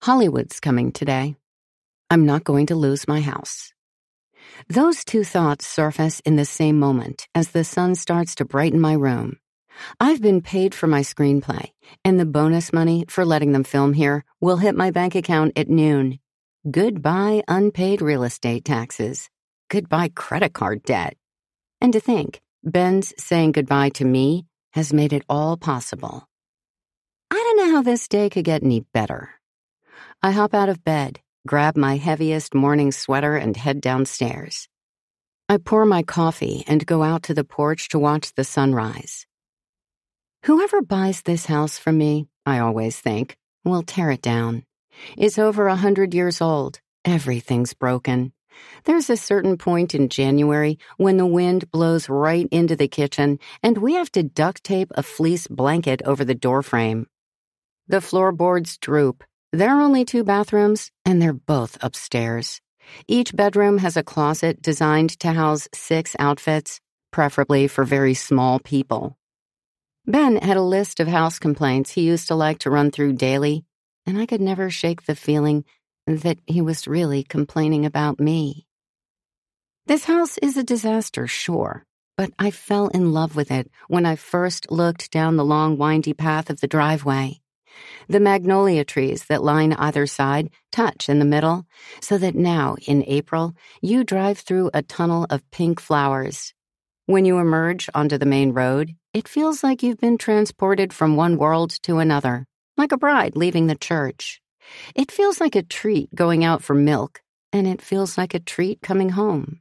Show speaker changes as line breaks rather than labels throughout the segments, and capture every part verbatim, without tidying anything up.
Hollywood's coming today. I'm not going to lose my house. Those two thoughts surface in the same moment as the sun starts to brighten my room. I've been paid for my screenplay, and the bonus money for letting them film here will hit my bank account at noon. Goodbye unpaid real estate taxes. Goodbye credit card debt. And to think, Ben's saying goodbye to me has made it all possible. I don't know how this day could get any better. I hop out of bed, grab my heaviest morning sweater, and head downstairs. I pour my coffee and go out to the porch to watch the sunrise. Whoever buys this house from me, I always think, will tear it down. It's over a hundred years old. Everything's broken. There's a certain point in January when the wind blows right into the kitchen and we have to duct tape a fleece blanket over the doorframe. The floorboards droop. There are only two bathrooms, and they're both upstairs. Each bedroom has a closet designed to house six outfits, preferably for very small people. Ben had a list of house complaints he used to like to run through daily, and I could never shake the feeling that he was really complaining about me. This house is a disaster, sure, but I fell in love with it when I first looked down the long, windy path of the driveway. The magnolia trees that line either side touch in the middle, so that now, in April, you drive through a tunnel of pink flowers. When you emerge onto the main road, it feels like you've been transported from one world to another, like a bride leaving the church. It feels like a treat going out for milk, and it feels like a treat coming home.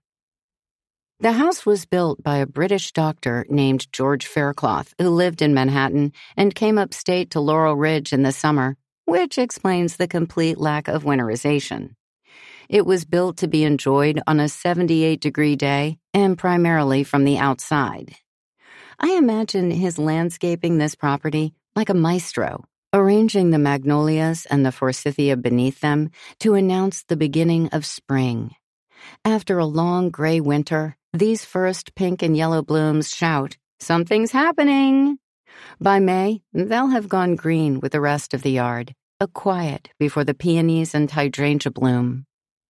The house was built by a British doctor named George Faircloth, who lived in Manhattan and came upstate to Laurel Ridge in the summer, which explains the complete lack of winterization. It was built to be enjoyed on a seventy-eight degree day and primarily from the outside. I imagine his landscaping this property like a maestro, arranging the magnolias and the forsythia beneath them to announce the beginning of spring. After a long gray winter, these first pink and yellow blooms shout, "Something's happening!" By May, they'll have gone green with the rest of the yard, a quiet before the peonies and hydrangea bloom.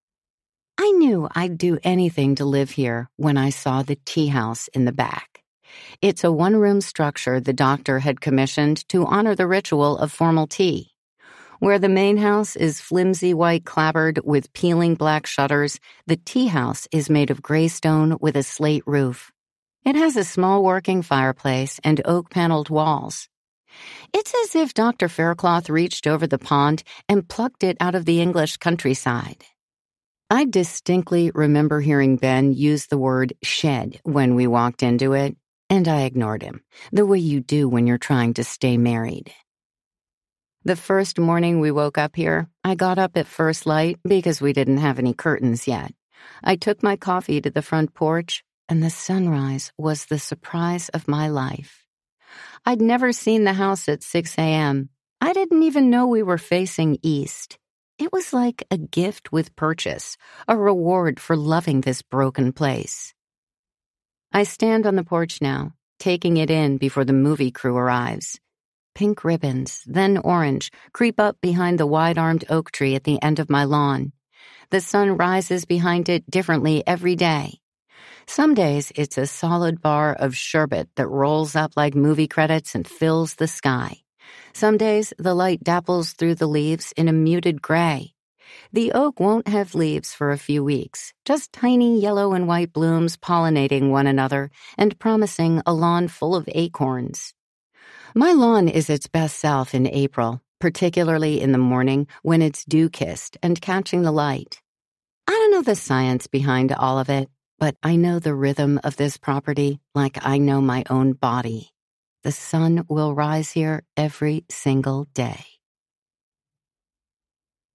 I knew I'd do anything to live here when I saw the tea house in the back. It's a one-room structure the doctor had commissioned to honor the ritual of formal tea. Where the main house is flimsy white clapboard with peeling black shutters, the tea house is made of gray stone with a slate roof. It has a small working fireplace and oak-paneled walls. It's as if Doctor Faircloth reached over the pond and plucked it out of the English countryside. I distinctly remember hearing Ben use the word shed when we walked into it, and I ignored him, the way you do when you're trying to stay married. The first morning we woke up here, I got up at first light because we didn't have any curtains yet. I took my coffee to the front porch, and the sunrise was the surprise of my life. I'd never seen the house at six a.m. I didn't even know we were facing east. It was like a gift with purchase, a reward for loving this broken place. I stand on the porch now, taking it in before the movie crew arrives. Pink ribbons, then orange, creep up behind the wide-armed oak tree at the end of my lawn. The sun rises behind it differently every day. Some days it's a solid bar of sherbet that rolls up like movie credits and fills the sky. Some days the light dapples through the leaves in a muted gray. The oak won't have leaves for a few weeks, just tiny yellow and white blooms pollinating one another and promising a lawn full of acorns. My lawn is its best self in April, particularly in the morning when it's dew-kissed and catching the light. I don't know the science behind all of it, but I know the rhythm of this property like I know my own body. The sun will rise here every single day.